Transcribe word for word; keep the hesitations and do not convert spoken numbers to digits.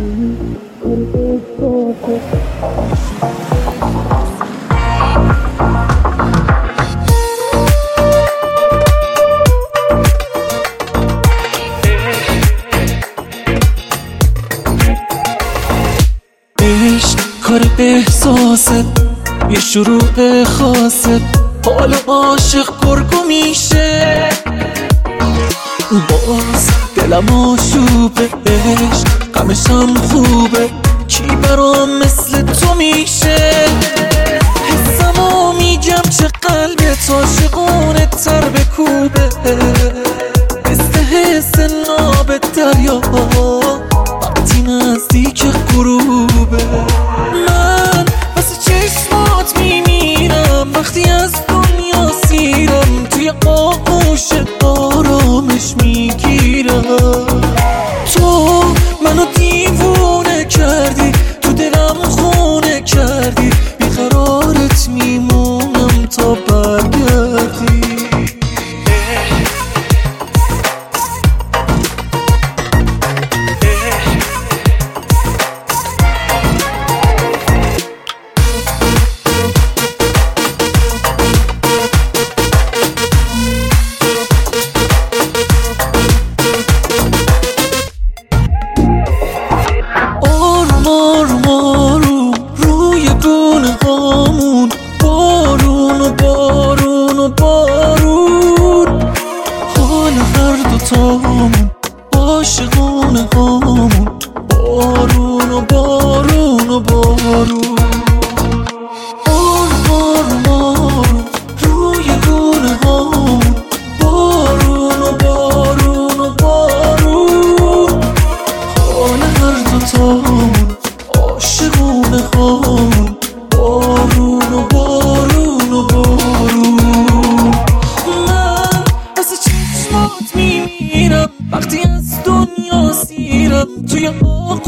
عشق کار احساسه، یه شروع خاصه، حال عاشق گرگو میشه. باز دلم آشوبه، عشق غمشم خوبه، کی برام مثل تو میشه؟ حسمو میگم چه قلبت عاشقونه تر به کوبه، مثل حس ناب دریا وقتی نزدیک غروبه. من واسه چشمات میمیرم وقتی از دنیا سیرم، توی آغوش آرامش میگیرم. تو منو دیوونه کردی، تو دلم خونه کردی، بیقرارت میمونم تا برگردی. بارون و بارون و بارون، حال هر دوتامون عاشقونه هامون. بارون و بارون و بارون، بارون بارون روی گونه هامون. بارون و بارون و بارون، حال هر دوتامون عاشقونه هامون. بارون و بارون و بارون، من واسه چشمات میمیرم وقتی از دنیا سیرم، توی